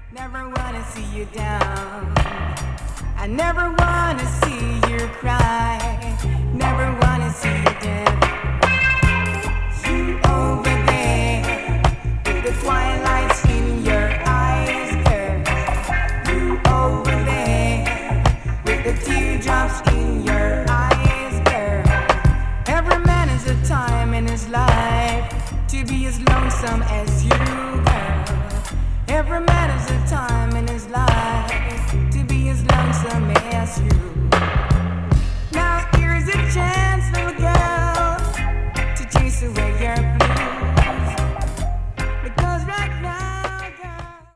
Never wanna see you down. I never wanna see you cry. Never wanna see you dead. You over there with the twilights in your eyes, girl. You over there with the teardrops in your eyes, girl. Every man has a time in his life to be as lonesome as you, girl. Every man has a time in his life to be as lonesome as you.